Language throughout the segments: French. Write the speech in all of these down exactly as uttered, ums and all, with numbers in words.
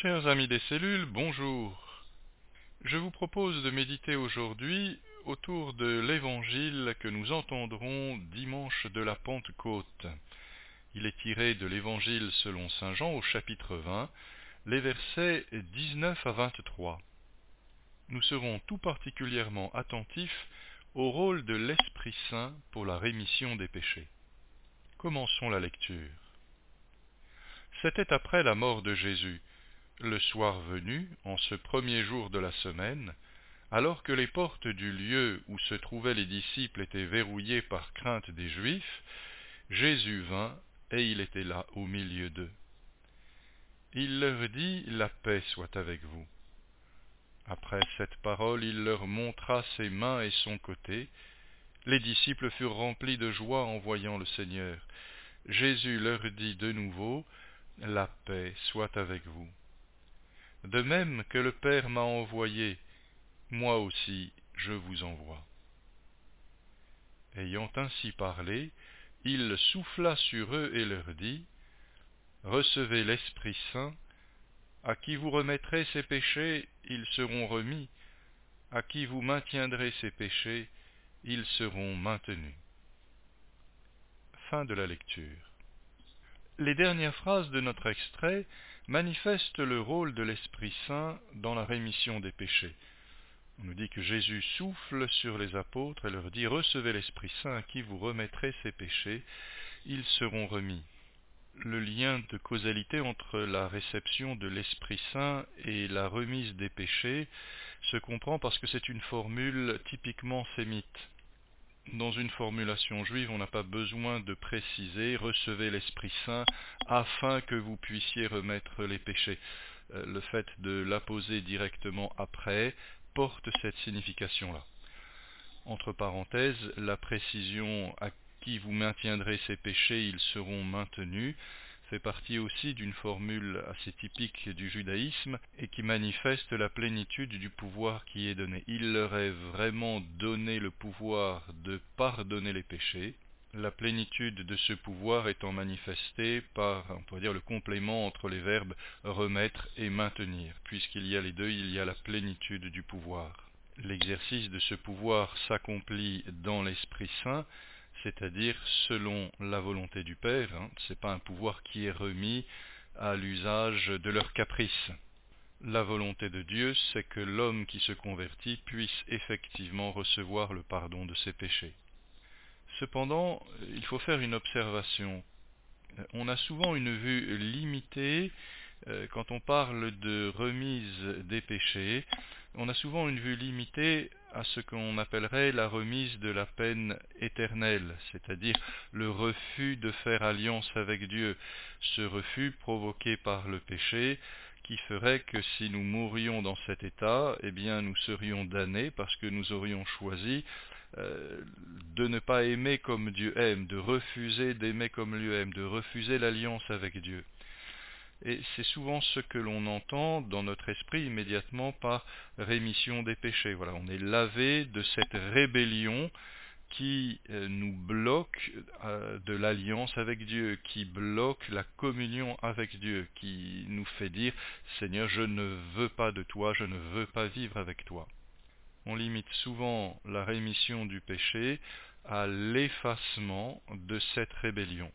Chers amis des cellules, bonjour. Je vous propose de méditer aujourd'hui autour de l'évangile que nous entendrons dimanche de la Pentecôte. Il est tiré de l'évangile selon saint Jean au chapitre vingt, les versets dix-neuf à vingt-trois. Nous serons tout particulièrement attentifs au rôle de l'Esprit Saint pour la rémission des péchés. Commençons la lecture. C'était après la mort de Jésus. Le soir venu, en ce premier jour de la semaine, alors que les portes du lieu où se trouvaient les disciples étaient verrouillées par crainte des Juifs, Jésus vint, et il était là au milieu d'eux. Il leur dit, « La paix soit avec vous. » Après cette parole, il leur montra ses mains et son côté. Les disciples furent remplis de joie en voyant le Seigneur. Jésus leur dit de nouveau, « La paix soit avec vous. » De même que le Père m'a envoyé, moi aussi je vous envoie. Ayant ainsi parlé, il souffla sur eux et leur dit, Recevez l'Esprit Saint, à qui vous remettrez ces péchés, ils seront remis, à qui vous maintiendrez ces péchés, ils seront maintenus. Fin de la lecture. Les dernières phrases de notre extrait manifestent le rôle de l'Esprit Saint dans la rémission des péchés. On nous dit que Jésus souffle sur les apôtres et leur dit « Recevez l'Esprit Saint à qui vous remettrez ces péchés, ils seront remis ». Le lien de causalité entre la réception de l'Esprit Saint et la remise des péchés se comprend parce que c'est une formule typiquement sémite. Dans une formulation juive, on n'a pas besoin de préciser « Recevez l'Esprit Saint afin que vous puissiez remettre les péchés ». Le fait de l'apposer directement après porte cette signification-là. Entre parenthèses, la précision « à qui vous maintiendrez ces péchés, ils seront maintenus » fait partie aussi d'une formule assez typique du judaïsme et qui manifeste la plénitude du pouvoir qui est donné. Il leur est vraiment donné le pouvoir de pardonner les péchés, la plénitude de ce pouvoir étant manifestée par, on pourrait dire, le complément entre les verbes remettre et maintenir. Puisqu'il y a les deux, il y a la plénitude du pouvoir. L'exercice de ce pouvoir s'accomplit dans l'Esprit Saint, c'est-à-dire selon la volonté du Père. Hein. Ce n'est pas un pouvoir qui est remis à l'usage de leurs caprices. La volonté de Dieu, c'est que l'homme qui se convertit puisse effectivement recevoir le pardon de ses péchés. Cependant, il faut faire une observation. On a souvent une vue limitée euh, quand on parle de remise des péchés. On a souvent une vue limitée à ce qu'on appellerait la remise de la peine éternelle, c'est-à-dire le refus de faire alliance avec Dieu. Ce refus provoqué par le péché qui ferait que si nous mourions dans cet état, eh bien nous serions damnés parce que nous aurions choisi euh, de ne pas aimer comme Dieu aime, de refuser d'aimer comme Dieu aime, de refuser l'alliance avec Dieu. Et c'est souvent ce que l'on entend dans notre esprit immédiatement par rémission des péchés. Voilà, on est lavé de cette rébellion qui euh, nous bloque euh, de l'alliance avec Dieu, qui bloque la communion avec Dieu, qui nous fait dire « Seigneur, je ne veux pas de toi, je ne veux pas vivre avec toi ». On limite souvent la rémission du péché à l'effacement de cette rébellion.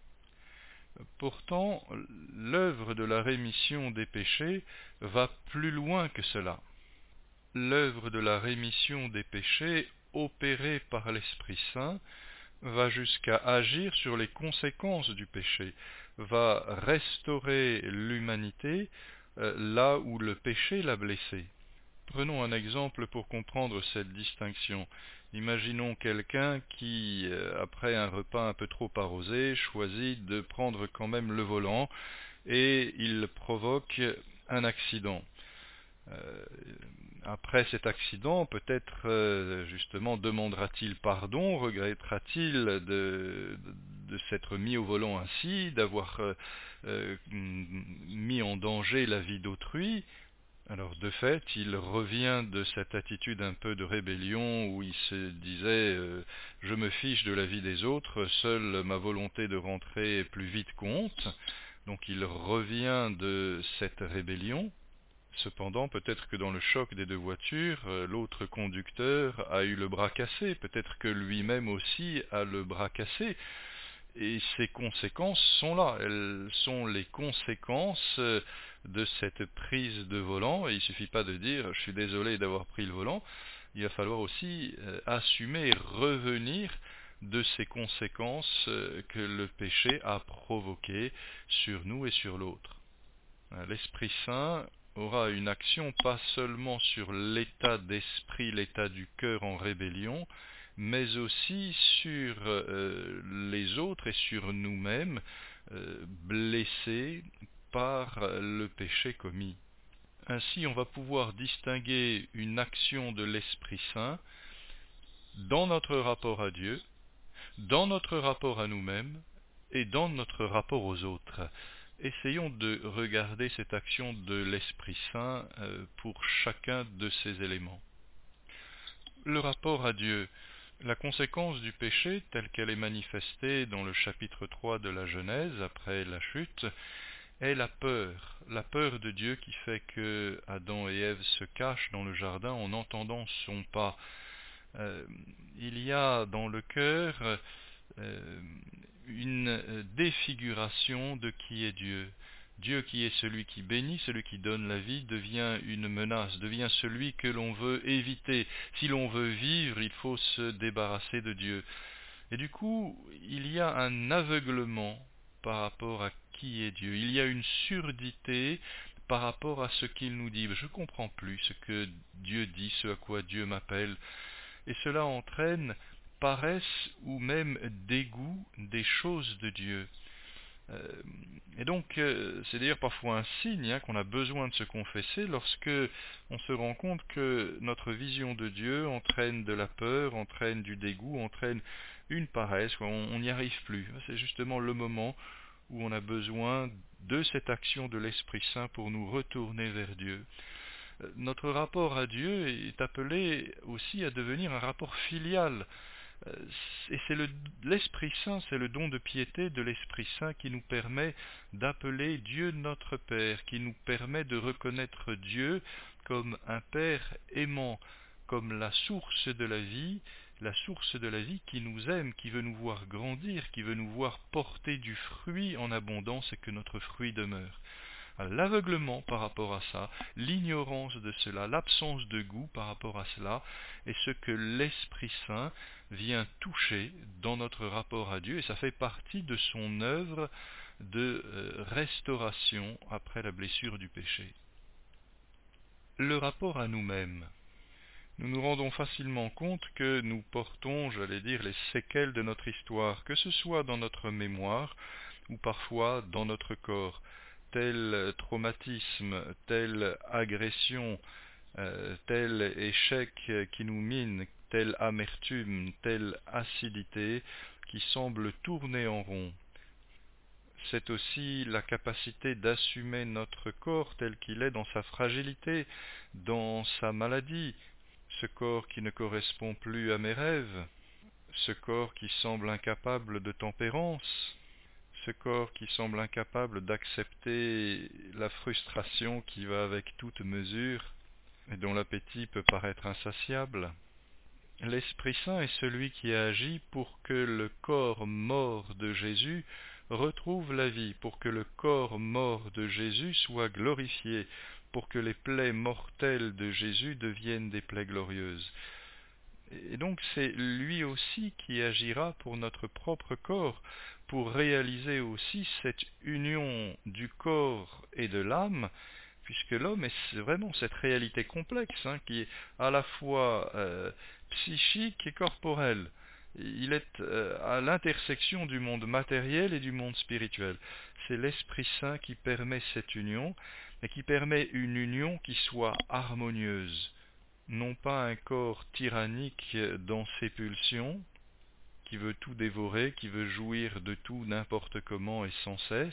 Pourtant, l'œuvre de la rémission des péchés va plus loin que cela. L'œuvre de la rémission des péchés, opérée par l'Esprit Saint, va jusqu'à agir sur les conséquences du péché, va restaurer l'humanité euh, là où le péché l'a blessée. Prenons un exemple pour comprendre cette distinction. Imaginons quelqu'un qui, après un repas un peu trop arrosé, choisit de prendre quand même le volant et il provoque un accident. Euh, après cet accident, peut-être euh, justement demandera-t-il pardon, regrettera-t-il de, de, de s'être mis au volant ainsi, d'avoir euh, euh, mis en danger la vie d'autrui. Alors de fait, il revient de cette attitude un peu de rébellion où il se disait euh, « je me fiche de la vie des autres, seule ma volonté de rentrer plus vite compte ». Donc il revient de cette rébellion. Cependant, peut-être que dans le choc des deux voitures, euh, l'autre conducteur a eu le bras cassé, peut-être que lui-même aussi a le bras cassé, et ces conséquences sont là, elles sont les conséquences euh, de cette prise de volant, et il ne suffit pas de dire je suis désolé d'avoir pris le volant, il va falloir aussi euh, assumer et revenir de ces conséquences euh, que le péché a provoquées sur nous et sur l'autre. L'Esprit Saint aura une action pas seulement sur l'état d'esprit, l'état du cœur en rébellion, mais aussi sur euh, les autres et sur nous-mêmes, euh, blessés par le péché commis. Ainsi, on va pouvoir distinguer une action de l'Esprit Saint dans notre rapport à Dieu, dans notre rapport à nous-mêmes et dans notre rapport aux autres. Essayons de regarder cette action de l'Esprit Saint euh, pour chacun de ces éléments. Le rapport à Dieu. La conséquence du péché, telle qu'elle est manifestée dans le chapitre trois de la Genèse, après la chute, est la peur. La peur de Dieu qui fait que Adam et Ève se cachent dans le jardin en entendant son pas. Euh, il y a dans le cœur euh, une défiguration de qui est Dieu. Dieu qui est celui qui bénit, celui qui donne la vie, devient une menace, devient celui que l'on veut éviter. Si l'on veut vivre, il faut se débarrasser de Dieu. Et du coup, il y a un aveuglement par rapport à qui est Dieu. Il y a une surdité par rapport à ce qu'il nous dit. Je ne comprends plus ce que Dieu dit, ce à quoi Dieu m'appelle. Et cela entraîne paresse ou même dégoût des choses de Dieu. Euh, et donc, euh, c'est d'ailleurs parfois un signe hein, qu'on a besoin de se confesser lorsque on se rend compte que notre vision de Dieu entraîne de la peur, entraîne du dégoût, entraîne une paresse, quoi, on n'y arrive plus. C'est justement le moment où on a besoin de cette action de l'Esprit Saint pour nous retourner vers Dieu. Notre rapport à Dieu est appelé aussi à devenir un rapport filial. Et c'est le, l'Esprit Saint, c'est le don de piété de l'Esprit Saint qui nous permet d'appeler Dieu notre Père, qui nous permet de reconnaître Dieu comme un Père aimant, comme la source de la vie, la source de la vie qui nous aime, qui veut nous voir grandir, qui veut nous voir porter du fruit en abondance et que notre fruit demeure. L'aveuglement par rapport à ça, l'ignorance de cela, l'absence de goût par rapport à cela, est ce que l'Esprit Saint vient toucher dans notre rapport à Dieu, et ça fait partie de son œuvre de euh, restauration après la blessure du péché. Le rapport à nous-mêmes. Nous nous rendons facilement compte que nous portons, j'allais dire, les séquelles de notre histoire, que ce soit dans notre mémoire ou parfois dans notre corps. Tel traumatisme, telle agression, euh, tel échec qui nous mine, telle amertume, telle acidité qui semble tourner en rond. C'est aussi la capacité d'assumer notre corps tel qu'il est dans sa fragilité, dans sa maladie, ce corps qui ne correspond plus à mes rêves, ce corps qui semble incapable de tempérance, ce corps qui semble incapable d'accepter la frustration qui va avec toute mesure et dont l'appétit peut paraître insatiable. L'Esprit Saint est celui qui agit pour que le corps mort de Jésus retrouve la vie, pour que le corps mort de Jésus soit glorifié, pour que les plaies mortelles de Jésus deviennent des plaies glorieuses. Et donc c'est lui aussi qui agira pour notre propre corps, pour réaliser aussi cette union du corps et de l'âme, puisque l'homme est vraiment cette réalité complexe, hein, qui est à la fois euh, psychique et corporelle. Il est euh, à l'intersection du monde matériel et du monde spirituel. C'est l'Esprit Saint qui permet cette union, et qui permet une union qui soit harmonieuse. Non pas un corps tyrannique dans ses pulsions, qui veut tout dévorer, qui veut jouir de tout n'importe comment et sans cesse,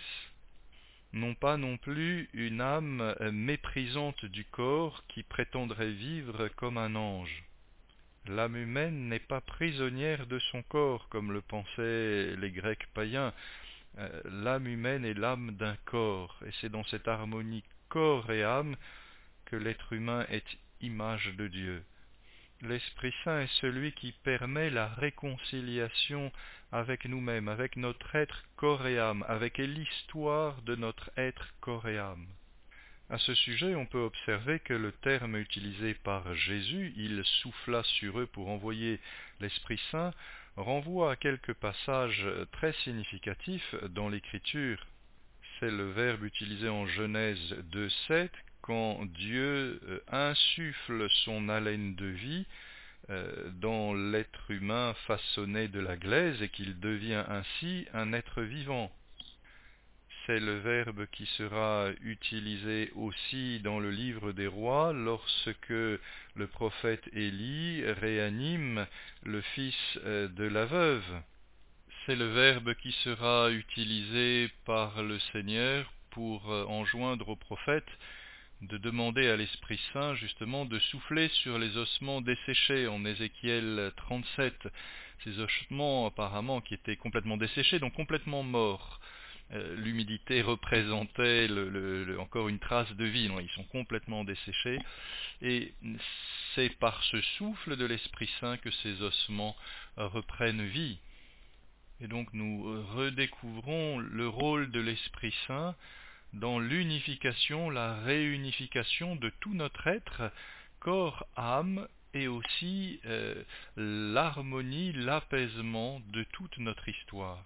non pas non plus une âme méprisante du corps qui prétendrait vivre comme un ange. L'âme humaine n'est pas prisonnière de son corps, comme le pensaient les Grecs païens. L'âme humaine est l'âme d'un corps, et c'est dans cette harmonie corps et âme que l'être humain est image de Dieu. L'Esprit Saint est celui qui permet la réconciliation avec nous-mêmes, avec notre être corps et âme, avec l'histoire de notre être corps et âme. À ce sujet, on peut observer que le terme utilisé par Jésus, « il souffla sur eux pour envoyer l'Esprit Saint », renvoie à quelques passages très significatifs dans l'Écriture. C'est le verbe utilisé en Genèse deux sept, quand Dieu insuffle son haleine de vie euh, dans l'être humain façonné de la glaise et qu'il devient ainsi un être vivant. C'est le verbe qui sera utilisé aussi dans le livre des rois lorsque le prophète Élie réanime le fils de la veuve. C'est le verbe qui sera utilisé par le Seigneur pour enjoindre au prophète de demander à l'Esprit Saint justement de souffler sur les ossements desséchés en Ézéchiel trente-sept. Ces ossements apparemment qui étaient complètement desséchés, donc complètement morts. Euh, l'humidité représentait le, le, le, encore une trace de vie, non, ils sont complètement desséchés, et c'est par ce souffle de l'Esprit Saint que ces ossements euh, reprennent vie. Et donc nous redécouvrons le rôle de l'Esprit Saint dans l'unification, la réunification de tout notre être, corps, âme, et aussi euh, l'harmonie, l'apaisement de toute notre histoire.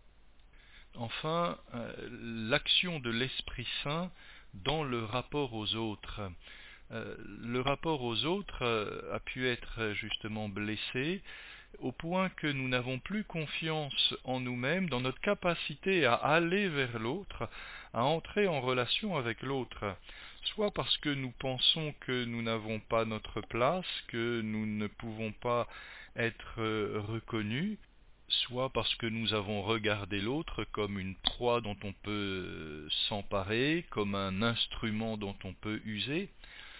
Enfin, euh, l'action de l'Esprit Saint dans le rapport aux autres. Euh, le rapport aux autres euh, a pu être justement blessé au point que nous n'avons plus confiance en nous-mêmes, dans notre capacité à aller vers l'autre, à entrer en relation avec l'autre, soit parce que nous pensons que nous n'avons pas notre place, que nous ne pouvons pas être reconnus, soit parce que nous avons regardé l'autre comme une proie dont on peut s'emparer, comme un instrument dont on peut user.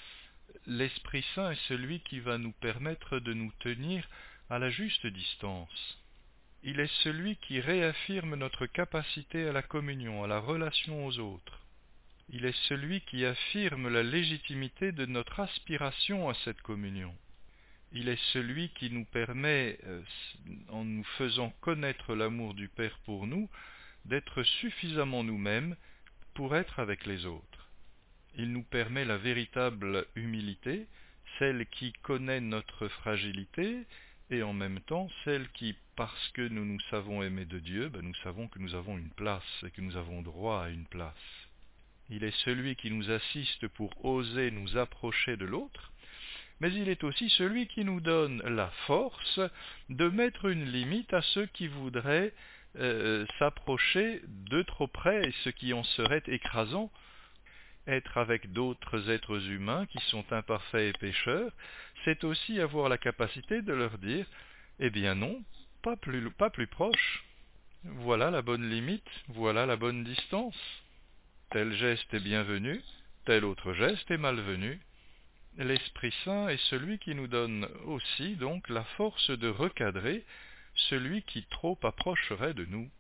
L'Esprit Saint est celui qui va nous permettre de nous tenir à la juste distance. Il est celui qui réaffirme notre capacité à la communion, à la relation aux autres. Il est celui qui affirme la légitimité de notre aspiration à cette communion. Il est celui qui nous permet, en nous faisant connaître l'amour du Père pour nous, d'être suffisamment nous-mêmes pour être avec les autres. Il nous permet la véritable humilité, celle qui connaît notre fragilité, et en même temps celle qui, parce que nous nous savons aimer de Dieu, ben nous savons que nous avons une place et que nous avons droit à une place. Il est celui qui nous assiste pour oser nous approcher de l'autre, mais il est aussi celui qui nous donne la force de mettre une limite à ceux qui voudraient euh, s'approcher de trop près, et ce qui en serait écrasant. Être avec d'autres êtres humains qui sont imparfaits et pécheurs, c'est aussi avoir la capacité de leur dire « Eh bien non, pas plus, pas plus proche. Voilà la bonne limite, voilà la bonne distance. Tel geste est bienvenu, tel autre geste est malvenu. » L'Esprit Saint est celui qui nous donne aussi donc la force de recadrer celui qui trop approcherait de nous.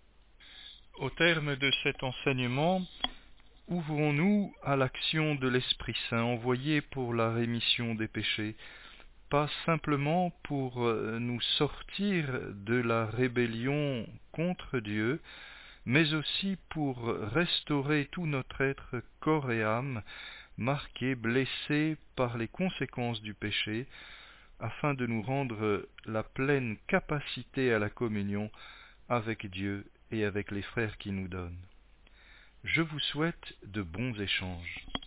Au terme de cet enseignement, ouvrons-nous à l'action de l'Esprit Saint envoyé pour la rémission des péchés, pas simplement pour nous sortir de la rébellion contre Dieu, mais aussi pour restaurer tout notre être, corps et âme, marqué, blessé par les conséquences du péché, afin de nous rendre la pleine capacité à la communion avec Dieu et avec les frères qui nous donnent. Je vous souhaite de bons échanges.